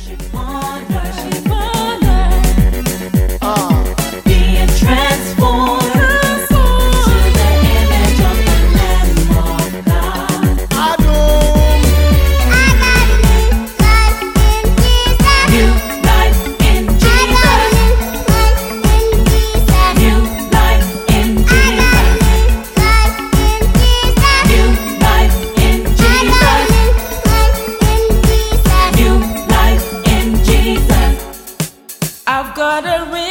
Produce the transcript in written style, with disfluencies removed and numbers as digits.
Being transformed to the image of the Lamb of God. I know. New life in Jesus. New life in Jesus. New life in Jesus. New life in Jesus. I've got a